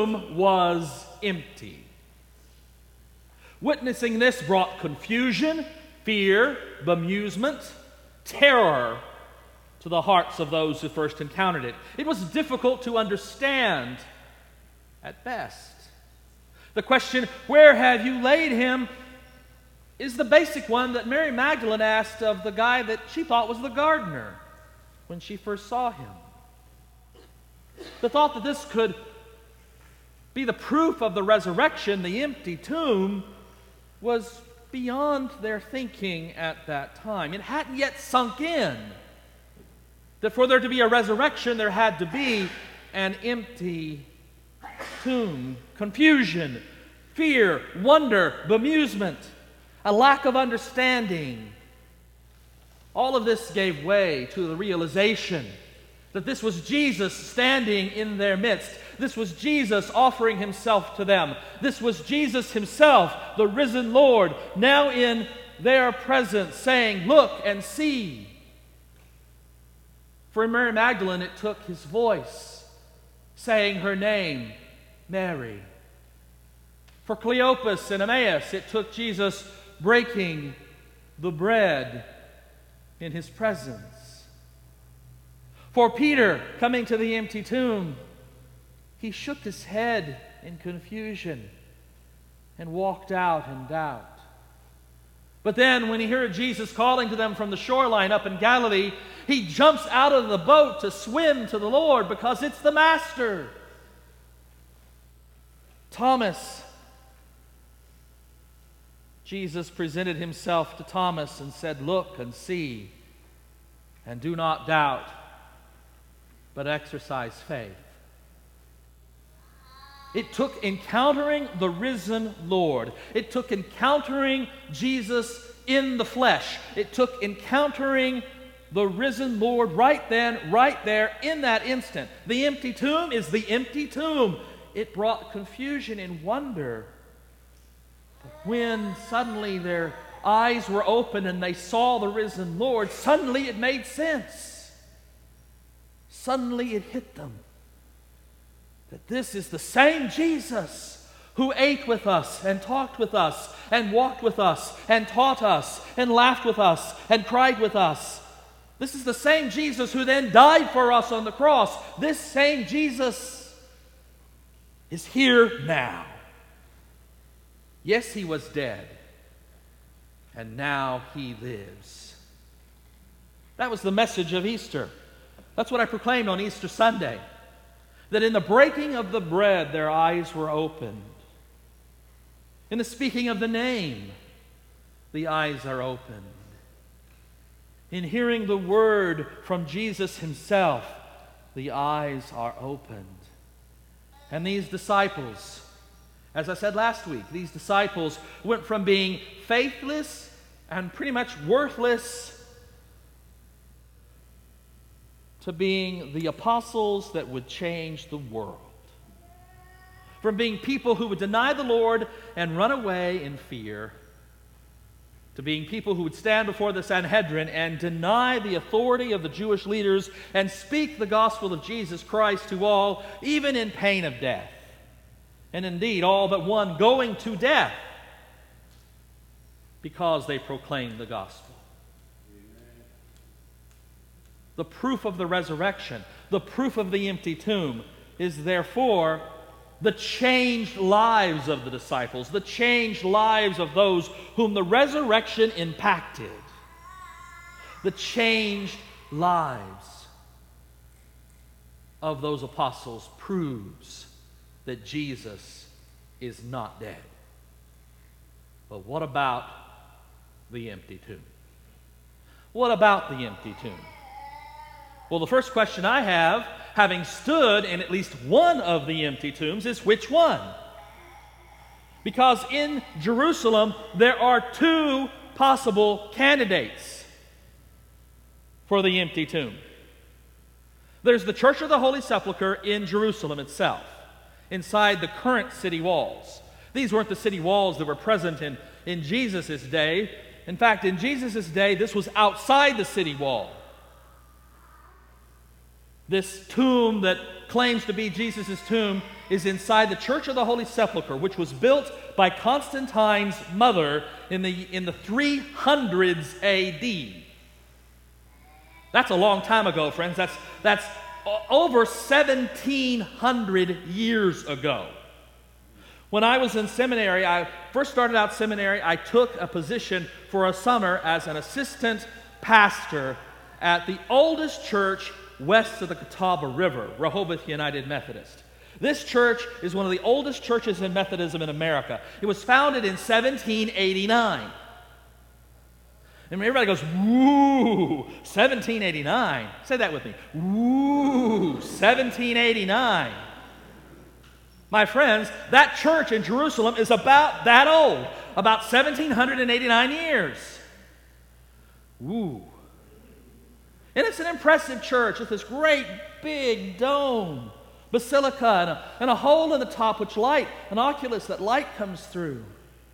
tomb was empty. Witnessing this brought confusion, fear, bemusement, terror to the hearts of those who first encountered it. It was difficult to understand at best. The question, "Where have you laid him?" is the basic one that Mary Magdalene asked of the guy that she thought was the gardener when she first saw him. The thought that this could be the proof of the resurrection, the empty tomb, was beyond their thinking at that time. It hadn't yet sunk in that for there to be a resurrection, there had to be an empty tomb. Confusion, fear, wonder, bemusement, a lack of understanding. All of this gave way to the realization that this was Jesus standing in their midst. This was Jesus offering himself to them. This was Jesus himself, the risen Lord, now in their presence, saying, "Look and see." For Mary Magdalene, it took his voice saying her name, Mary. For Cleopas and Emmaus, it took Jesus breaking the bread in his presence. For Peter, coming to the empty tomb, he shook his head in confusion and walked out in doubt. But then, when he heard Jesus calling to them from the shoreline up in Galilee, he jumps out of the boat to swim to the Lord because it's the Master. Thomas, Jesus presented himself to Thomas and said, "Look and see, and do not doubt, but exercise faith." It took encountering the risen Lord. It took encountering Jesus in the flesh. It took encountering the risen Lord right then, right there, in that instant. The empty tomb is the empty tomb. It brought confusion and wonder. But when suddenly their eyes were open and they saw the risen Lord, suddenly it made sense. Suddenly it hit them that this is the same Jesus who ate with us and talked with us and walked with us and taught us and laughed with us and cried with us. This is the same Jesus who then died for us on the cross. This same Jesus is here now. Yes, he was dead, and now he lives. That was the message of Easter. That's what I proclaimed on Easter Sunday. That in the breaking of the bread, their eyes were opened. In the speaking of the name, the eyes are opened. In hearing the word from Jesus himself, the eyes are opened. And these disciples, as I said last week, these disciples went from being faithless and pretty much worthless to being the apostles that would change the world. From being people who would deny the Lord and run away in fear, to being people who would stand before the Sanhedrin and deny the authority of the Jewish leaders and speak the gospel of Jesus Christ to all, even in pain of death. And indeed, all but one going to death because they proclaimed the gospel. The proof of the resurrection, the proof of the empty tomb, is therefore the changed lives of the disciples, the changed lives of those whom the resurrection impacted. The changed lives of those apostles proves that Jesus is not dead. But what about the empty tomb? What about the empty tomb? Well, the first question I have, having stood in at least one of the empty tombs, is which one? Because in Jerusalem, there are two possible candidates for the empty tomb. There's the Church of the Holy Sepulchre in Jerusalem itself, inside the current city walls. These weren't the city walls that were present in Jesus' day. In fact, in Jesus' day, this was outside the city wall. This tomb that claims to be Jesus' tomb is inside the Church of the Holy Sepulchre, which was built by Constantine's mother in the 300s A.D. That's a long time ago, friends. That's over 1,700 years ago. When I was in seminary, I first started out seminary, I took a position for a summer as an assistant pastor at the oldest church west of the Catawba River, Rehoboth United Methodist. This church is one of the oldest churches in Methodism in America. It was founded in 1789. And everybody goes, woo, 1789. Say that with me. Woo, 1789. My friends, that church in Jerusalem is about that old, about 1,789 years. Woo. And it's an impressive church with this great big dome, basilica, and a hole in the top which an oculus that light comes through.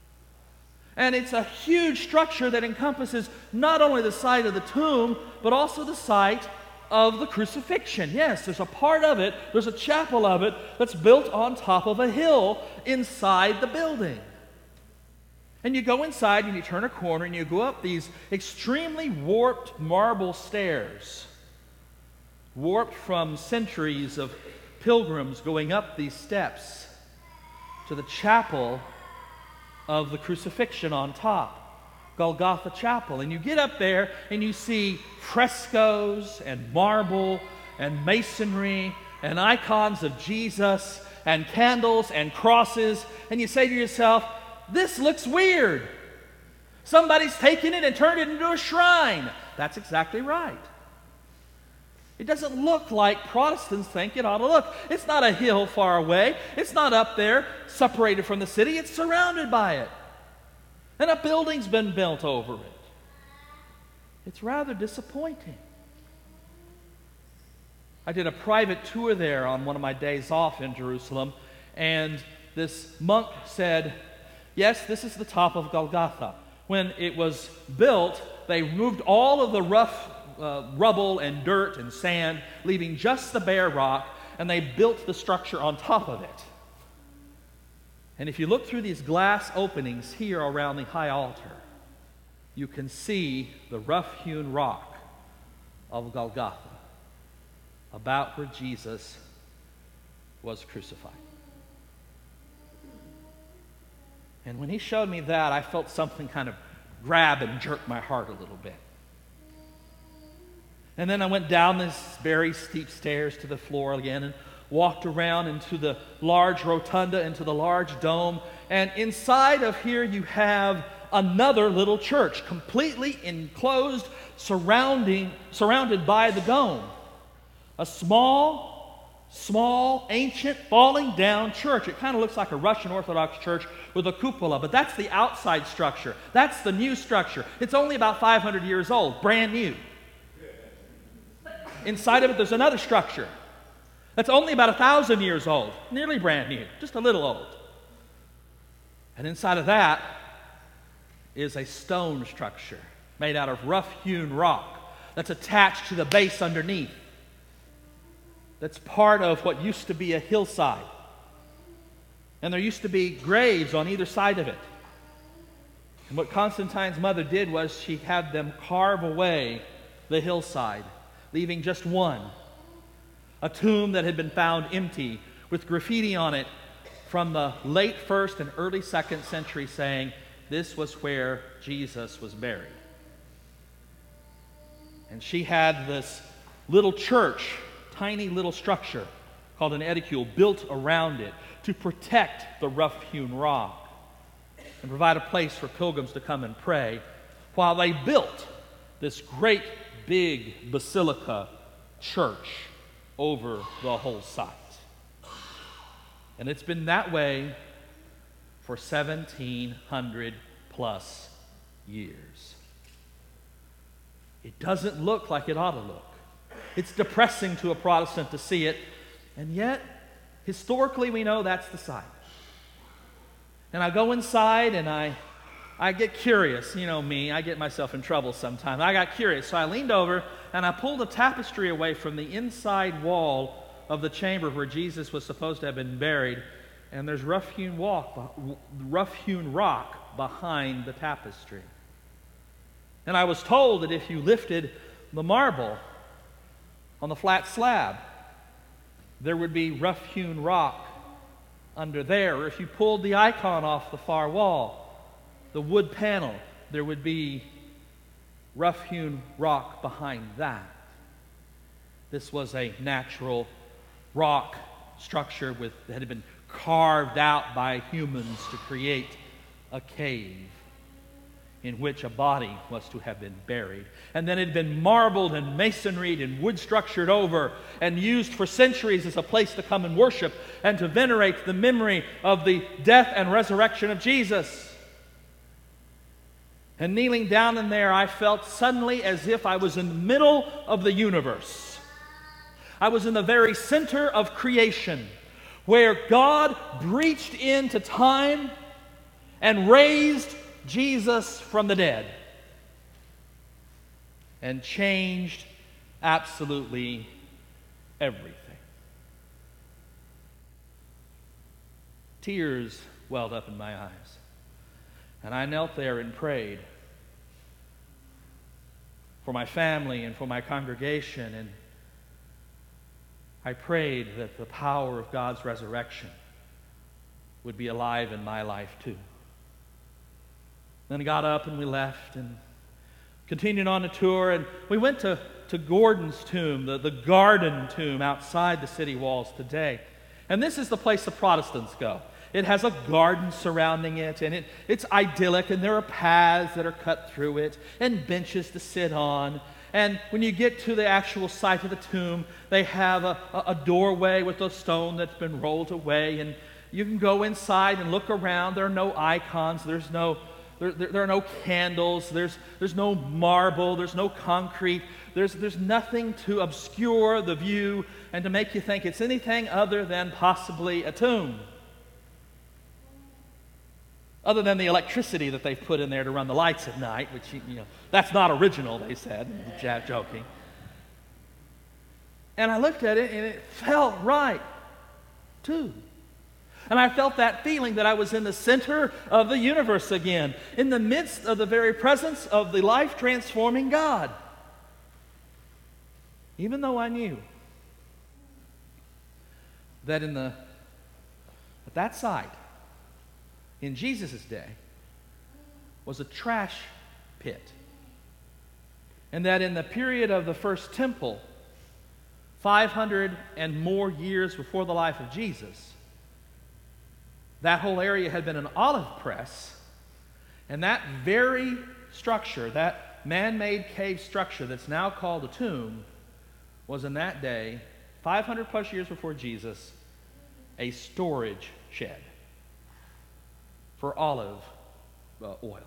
And it's a huge structure that encompasses not only the site of the tomb, but also the site of the crucifixion. Yes, there's a part of it, there's a chapel of it that's built on top of a hill inside the building. And you go inside and you turn a corner and you go up these extremely warped marble stairs, warped from centuries of pilgrims going up these steps to the chapel of the crucifixion on top, Golgotha Chapel. And you get up there and you see frescoes and marble and masonry and icons of Jesus and candles and crosses, and you say to yourself, this looks weird. Somebody's taken it and turned it into a shrine. That's exactly right. It doesn't look like Protestants think it ought to look. It's not a hill far away. It's not up there, separated from the city. It's surrounded by it. And a building's been built over it. It's rather disappointing. I did a private tour there on one of my days off in Jerusalem, and this monk said, yes, this is the top of Golgotha. When it was built, they removed all of the rough rubble and dirt and sand, leaving just the bare rock, and they built the structure on top of it. And if you look through these glass openings here around the high altar, you can see the rough-hewn rock of Golgotha, about where Jesus was crucified. And when he showed me that, I felt something kind of grab and jerk my heart a little bit. And then I went down this very steep stairs to the floor again and walked around into the large rotunda, into the large dome. And inside of here you have another little church, completely enclosed, surrounded by the dome. A small, ancient, falling down church. It kind of looks like a Russian Orthodox church with a cupola, but that's the outside structure. That's the new structure. It's only about 500 years old, brand new. Inside of it, there's another structure that's only about 1,000 years old, nearly brand new, just a little old. And inside of that is a stone structure made out of rough-hewn rock that's attached to the base underneath. That's part of what used to be a hillside. And there used to be graves on either side of it. And what Constantine's mother did was she had them carve away the hillside, leaving just one, a tomb that had been found empty with graffiti on it from the late 1st and early 2nd century saying, this was where Jesus was buried. And she had this little church, tiny little structure called an edicule built around it to protect the rough-hewn rock and provide a place for pilgrims to come and pray while they built this great big basilica church over the whole site. And it's been that way for 1,700 plus years. It doesn't look like it ought to look. It's depressing to a Protestant to see it, and yet, historically, we know that's the site. And I go inside and I get curious. You know me, I get myself in trouble sometimes. I got curious, so I leaned over and I pulled a tapestry away from the inside wall of the chamber where Jesus was supposed to have been buried, and there's rough-hewn rock behind the tapestry. And I was told that if you lifted the marble on the flat slab, there would be rough-hewn rock under there. Or if you pulled the icon off the far wall, the wood panel, there would be rough-hewn rock behind that. This was a natural rock structure that had been carved out by humans to create a cave in which a body was to have been buried. And then it had been marbled and masonried and wood structured over and used for centuries as a place to come and worship and to venerate the memory of the death and resurrection of Jesus. And kneeling down in there, I felt suddenly as if I was in the middle of the universe. I was in the very center of creation, where God breached into time and raised Jesus from the dead and changed absolutely everything. Tears welled up in my eyes, and I knelt there and prayed for my family and for my congregation, and I prayed that the power of God's resurrection would be alive in my life too. Then I got up and we left and continued on a tour, and we went to Gordon's tomb, the garden tomb outside the city walls today. And this is the place the Protestants go. It has a garden surrounding it, and it's idyllic, and there are paths that are cut through it and benches to sit on. And when you get to the actual site of the tomb, they have a doorway with a stone that's been rolled away, and you can go inside and look around. There are no icons. There are no candles. There's no marble. There's no concrete. There's nothing to obscure the view and to make you think it's anything other than possibly a tomb. Other than the electricity that they've put in there to run the lights at night, which, that's not original, they said, joking. And I looked at it, and it felt right, too. And I felt that feeling that I was in the center of the universe again, in the midst of the very presence of the life-transforming God. Even though I knew that at that site, in Jesus' day, was a trash pit. And that in the period of the first temple, 500 and more years before the life of Jesus, that whole area had been an olive press, and that very structure, that man-made cave structure that's now called a tomb, was in that day, 500 plus years before Jesus, a storage shed for olive oil.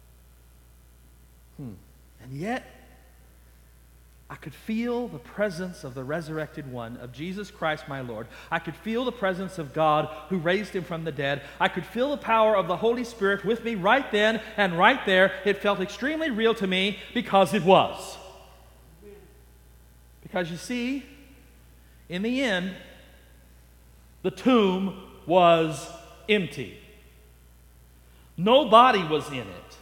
And yet, I could feel the presence of the resurrected one, of Jesus Christ my Lord. I could feel the presence of God who raised him from the dead. I could feel the power of the Holy Spirit with me right then and right there. It felt extremely real to me because it was. Because you see, in the end, the tomb was empty. No body was in it.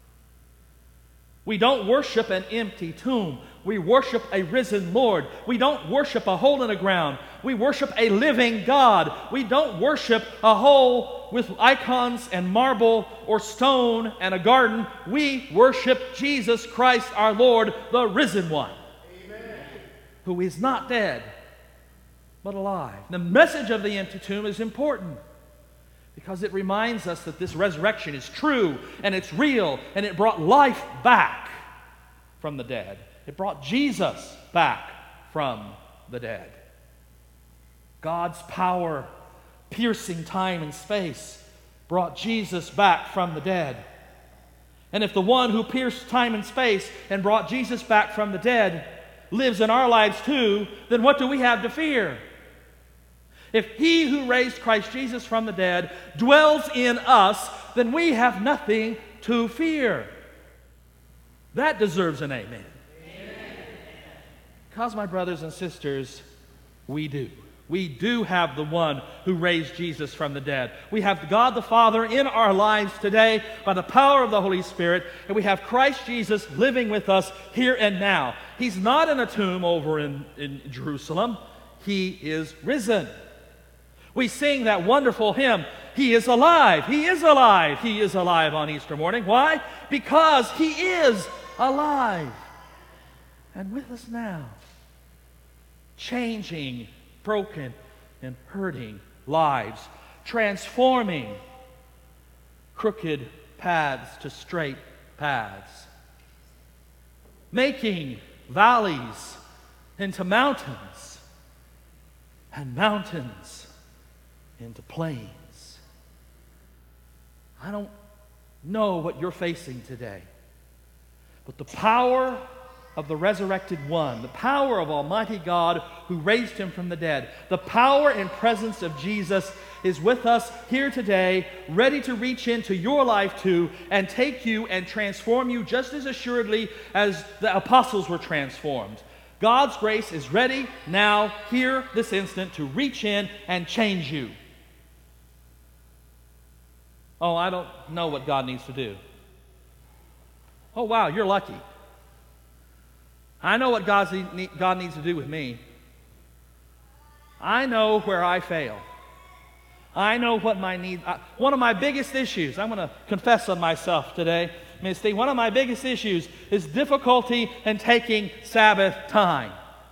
We don't worship an empty tomb. We worship a risen Lord. We don't worship a hole in the ground. We worship a living God. We don't worship a hole with icons and marble or stone and a garden. We worship Jesus Christ our Lord, the risen one. Amen. Who is not dead, but alive. The message of the empty tomb is important, because it reminds us that this resurrection is true and it's real, and it brought life back from the dead. It brought Jesus back from the dead. God's power, piercing time and space, brought Jesus back from the dead. And if the one who pierced time and space and brought Jesus back from the dead lives in our lives too, then what do we have to fear? If he who raised Christ Jesus from the dead dwells in us, then we have nothing to fear. That deserves an amen. Amen. Because, my brothers and sisters, we do. We do have the one who raised Jesus from the dead. We have God the Father in our lives today by the power of the Holy Spirit, and we have Christ Jesus living with us here and now. He's not in a tomb over in Jerusalem. He is risen. We sing that wonderful hymn, He is alive, He is alive, He is alive on Easter morning. Why? Because He is alive and with us now, changing broken and hurting lives, transforming crooked paths to straight paths, making valleys into mountains and mountains into plains. I don't know what you're facing today, but the power of the resurrected one, the power of Almighty God who raised Him from the dead, the power and presence of Jesus is with us here today, ready to reach into your life too and take you and transform you just as assuredly as the apostles were transformed. God's grace is ready now, here, this instant, to reach in and change you. Oh, I don't know what God needs to do. Oh, wow, you're lucky. I know what God needs to do with me. I know where I fail. I know what my need. One of my biggest issues, I'm going to confess on myself today, Misty, one of my biggest issues is difficulty in taking Sabbath time.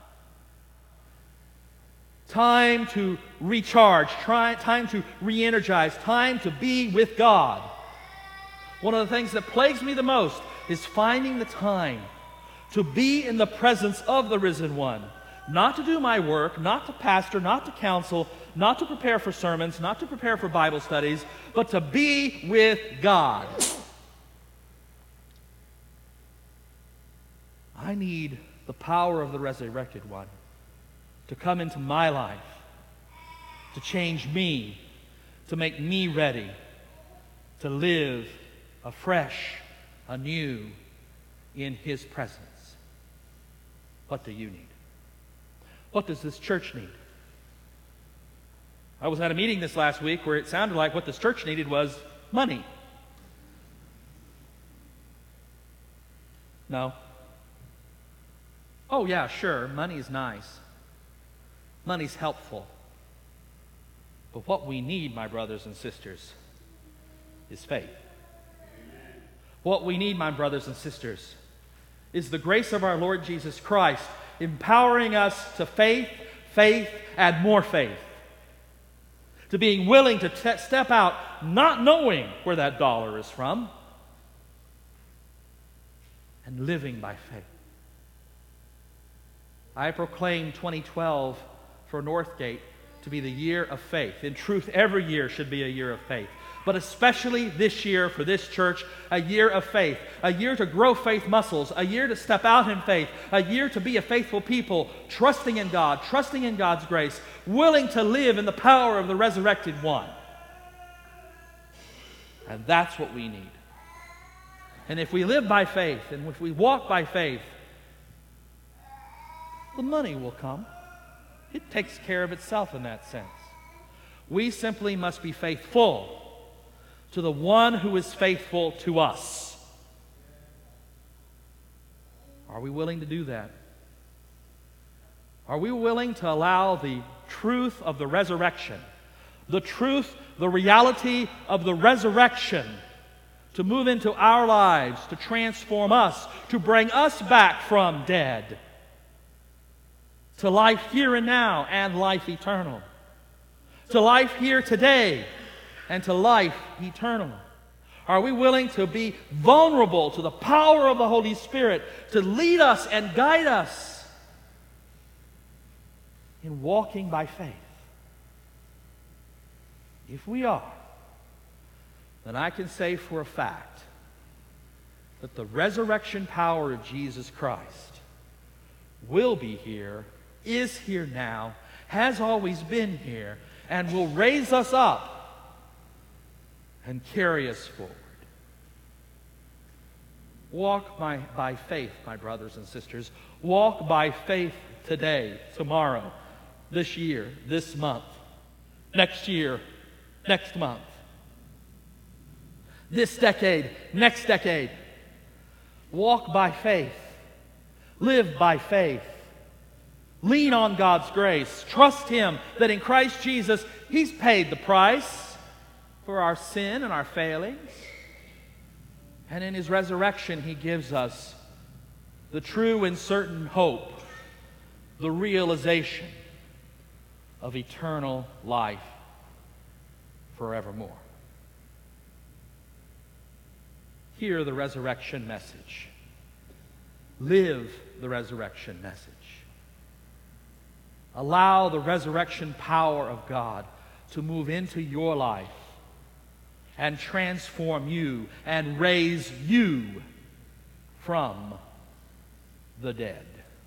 Time to recharge, time to re-energize, time to be with God. One of the things that plagues me the most is finding the time to be in the presence of the risen one. Not to do my work, not to pastor, not to counsel, not to prepare for sermons, not to prepare for Bible studies, but to be with God. I need the power of the resurrected one to come into my life, to change me, to make me ready to live afresh, anew in His presence. What do you need? What does this church need? I was at a meeting this last week where it sounded like what this church needed was money. No. Oh yeah, sure, money's nice. Money's helpful. But what we need, my brothers and sisters, is faith. What we need, my brothers and sisters, is the grace of our Lord Jesus Christ empowering us to faith, and more faith. To being willing to step out not knowing where that dollar is from and living by faith. I proclaim 2012 for Northgate to be the year of faith. In truth, every year should be a year of faith. But especially this year for this church, a year of faith, a year to grow faith muscles, a year to step out in faith, a year to be a faithful people, trusting in God, trusting in God's grace, willing to live in the power of the resurrected one. And that's what we need. And if we live by faith, and if we walk by faith, the money will come. It takes care of itself in that sense. We simply must be faithful to the one who is faithful to us. Are we willing to do that? Are we willing to allow the truth of the resurrection, the truth, the reality of the resurrection to move into our lives, to transform us, to bring us back from dead to life here and now and life eternal, to life here today and to life eternal? Are we willing to be vulnerable to the power of the Holy Spirit to lead us and guide us in walking by faith? If we are, then I can say for a fact that the resurrection power of Jesus Christ will be here, is here now, has always been here, and will raise us up and carry us forward. Walk by faith, my brothers and sisters. Walk by faith today, tomorrow, this year, this month, next year, next month, this decade, next decade. Walk by faith. Live by faith. Lean on God's grace. Trust Him that in Christ Jesus, He's paid the price for our sin and our failings. And in His resurrection, He gives us the true and certain hope, the realization of eternal life forevermore. Hear the resurrection message. Live the resurrection message. Allow the resurrection power of God to move into your life and transform you and raise you from the dead.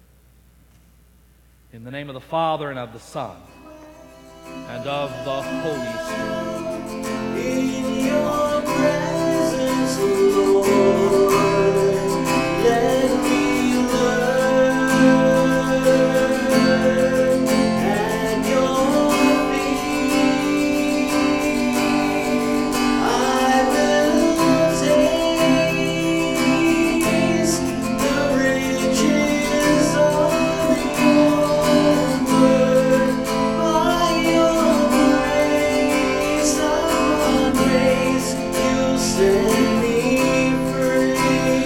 In the name of the Father, and of the Son, and of the Holy Spirit. In your presence, Lord, let me learn at your feet. I will taste the riches of your word. By your grace, upon grace, you set me free.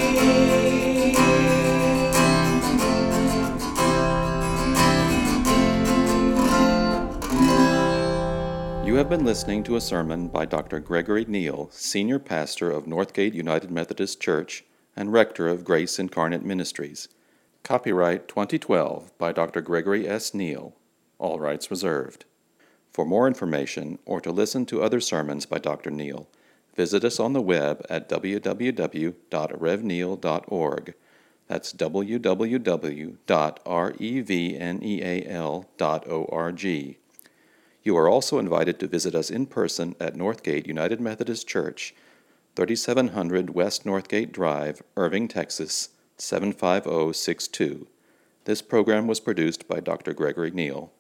You have been listening to a sermon by Dr. Gregory Neal, Senior Pastor of Northgate United Methodist Church and Rector of Grace Incarnate Ministries. Copyright 2012 by Dr. Gregory S. Neal. All rights reserved. For more information or to listen to other sermons by Dr. Neal, visit us on the web at www.revneal.org. That's www.revneal.org. You are also invited to visit us in person at Northgate United Methodist Church, 3700 West Northgate Drive, Irving, Texas, 75062. This program was produced by Dr. Gregory Neal.